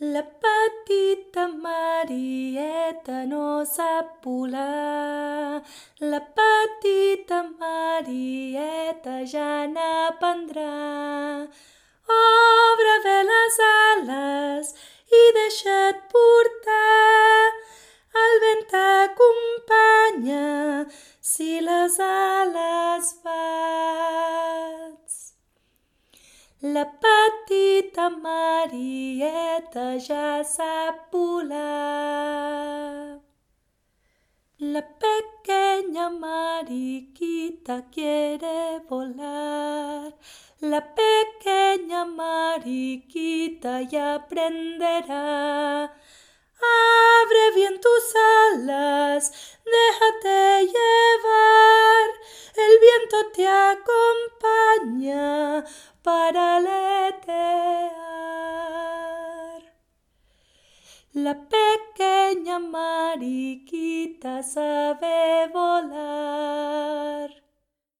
La petita Marieta no sap volar. La petita Marieta ja n'aprendrà. Obre bé les ales i deixa't portar. El vent t'acompanya si les ales bats. La petita Marieta ja sap volar. La pequeña mariquita quiere volar. La pequeña mariquita ya aprenderá. Abre bien tus alas, déjate llevar. El viento te acompaña para aletear. La pequeña mariquita sabe volar.